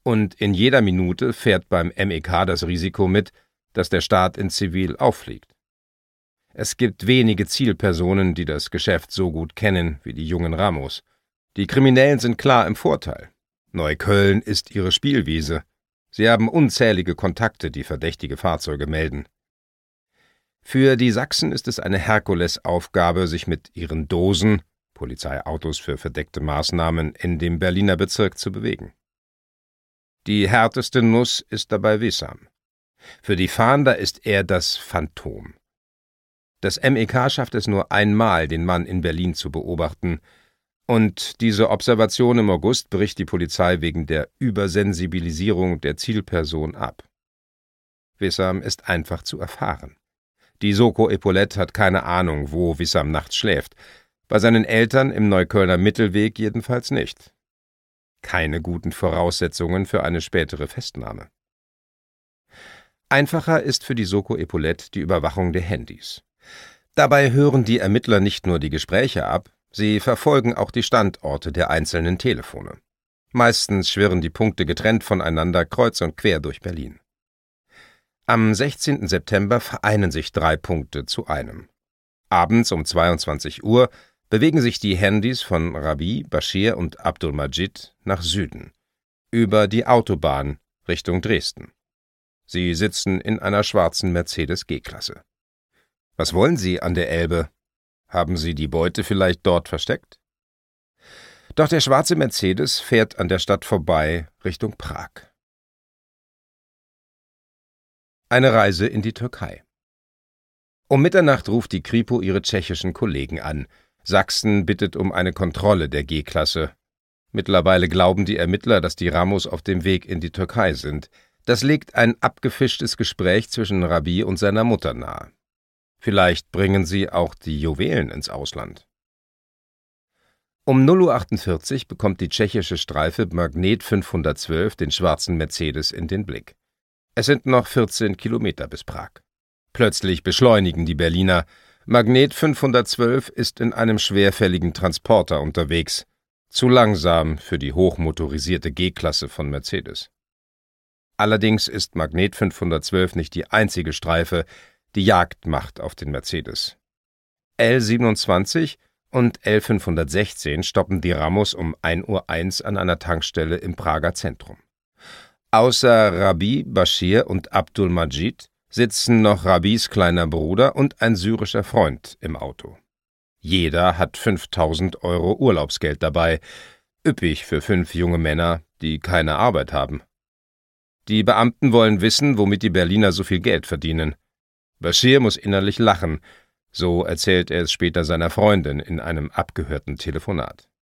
Und in jeder Minute fährt beim MEK das Risiko mit, dass der Staat in Zivil auffliegt. Es gibt wenige Zielpersonen, die das Geschäft so gut kennen wie die jungen Ramos. Die Kriminellen sind klar im Vorteil. Neukölln ist ihre Spielwiese. Sie haben unzählige Kontakte, die verdächtige Fahrzeuge melden. Für die Sachsen ist es eine Herkulesaufgabe, sich mit ihren Dosen, Polizeiautos für verdeckte Maßnahmen, in dem Berliner Bezirk zu bewegen. Die härteste Nuss ist dabei Wissam. Für die Fahnder ist er das Phantom. Das MEK schafft es nur einmal, den Mann in Berlin zu beobachten, und diese Observation im August bricht die Polizei wegen der Übersensibilisierung der Zielperson ab. Wissam ist einfach zu erfahren. Die Soko Epaulette hat keine Ahnung, wo Wissam nachts schläft. Bei seinen Eltern im Neuköllner Mittelweg jedenfalls nicht. Keine guten Voraussetzungen für eine spätere Festnahme. Einfacher ist für die Soko Epaulette die Überwachung der Handys. Dabei hören die Ermittler nicht nur die Gespräche ab, sie verfolgen auch die Standorte der einzelnen Telefone. Meistens schwirren die Punkte getrennt voneinander kreuz und quer durch Berlin. Am 16. September vereinen sich 3 Punkte zu einem. Abends um 22 Uhr bewegen sich die Handys von Rabi, Bashir und Abdul Majid nach Süden, über die Autobahn Richtung Dresden. Sie sitzen in einer schwarzen Mercedes G-Klasse. Was wollen Sie an der Elbe? Haben Sie die Beute vielleicht dort versteckt? Doch der schwarze Mercedes fährt an der Stadt vorbei Richtung Prag. Eine Reise in die Türkei. Um Mitternacht ruft die Kripo ihre tschechischen Kollegen an. Sachsen bittet um eine Kontrolle der G-Klasse. Mittlerweile glauben die Ermittler, dass die Ramos auf dem Weg in die Türkei sind. Das legt ein abgefischtes Gespräch zwischen Rabi und seiner Mutter nahe. Vielleicht bringen sie auch die Juwelen ins Ausland. Um 0:48 Uhr bekommt die tschechische Streife Magnet 512 den schwarzen Mercedes in den Blick. Es sind noch 14 Kilometer bis Prag. Plötzlich beschleunigen die Berliner. Magnet 512 ist in einem schwerfälligen Transporter unterwegs. Zu langsam für die hochmotorisierte G-Klasse von Mercedes. Allerdings ist Magnet 512 nicht die einzige Streife, die Jagd macht auf den Mercedes. L27 und L516 stoppen die Ramos um 1:01 Uhr an einer Tankstelle im Prager Zentrum. Außer Rabi, Bashir und Abdul Majid sitzen noch Rabis kleiner Bruder und ein syrischer Freund im Auto. Jeder hat 5.000 € Urlaubsgeld dabei, üppig für 5 junge Männer, die keine Arbeit haben. Die Beamten wollen wissen, womit die Berliner so viel Geld verdienen. Bashir muss innerlich lachen, so erzählt er es später seiner Freundin in einem abgehörten Telefonat.